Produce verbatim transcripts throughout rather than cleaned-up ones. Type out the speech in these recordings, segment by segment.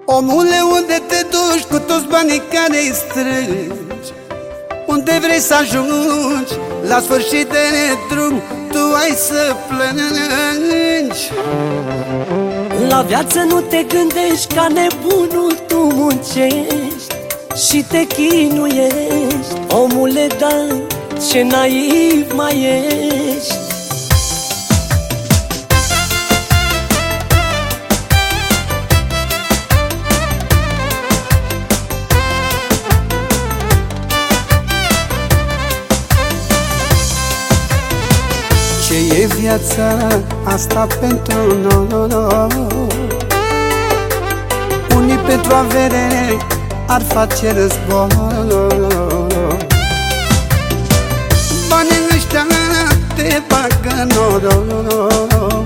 Omule, unde te duci cu toți banii care-i strângi? Unde vrei să ajungi? La sfârșit de drum tu ai să plângi. La viață nu te gândești, ca nebunul tu muncești și te chinuiești. Omule, da, ce naiv mai ești. Ce e viața asta pentru noi? Unii pentru avere ar face război. Banii ăștia te bagă noroi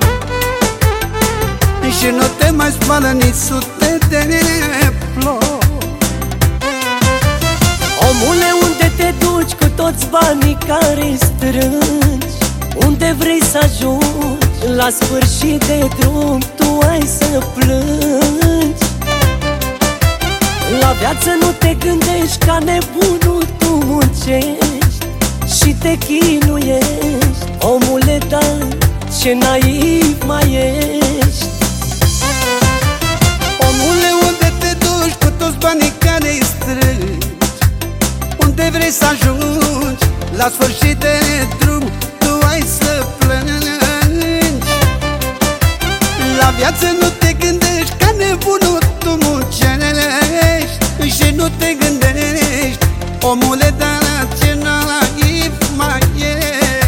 și nu te mai spală nici sute de ploi. Omule, unde te duci cu toți banii care-i strângi? Unde vrei să ajungi? La sfârșit de drum tu ai să plângi. La viață nu te gândești, ca nebunul tu muncești și te chinuiești. Omule, da, ce naiv mai ești. Omule, unde te duci cu toți banii care-i strângi? Unde vrei să ajungi? La sfârșit de drum tu ai să plângi. La viață nu te gândești, ca nebunul tu muncești și nu te gândești. Omule, dar ce naiv mai ești.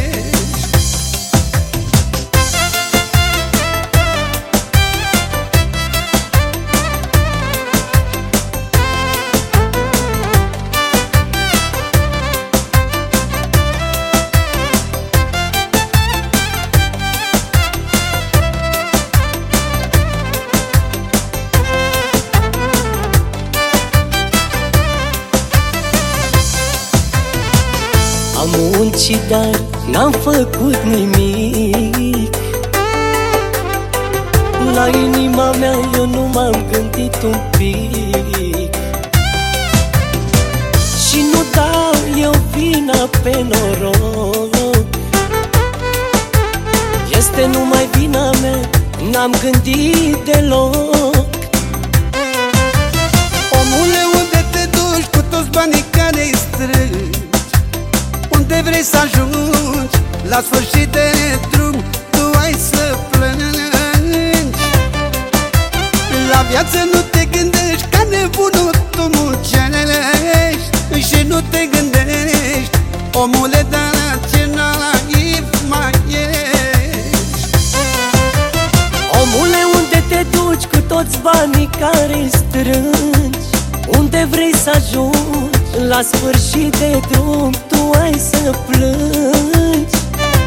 Am muncit, dar n-am făcut nimic. La inima mea eu nu m-am gândit un pic și nu dau eu vina pe noroc. Este numai vina mea, n-am gândit deloc. Omule, unde te duci cu toți banii care-i strângi? Unde vrei să ajungi? La sfârșit de drum tu ai să plângi. La viață nu te gândești, ca nebunul tu muncești și nu te gândești. Omule, dar ce naiv mai ești. Omule, unde te duci cu toți banii care-i strângi? Unde vrei să ajungi? La sfârșit de drum tu ai să plângi.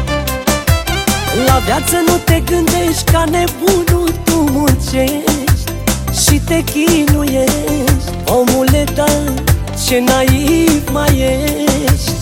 La viață nu te gândești, ca nebunul tu muncești și te chinuiești. Omule, da, ce naiv mai ești.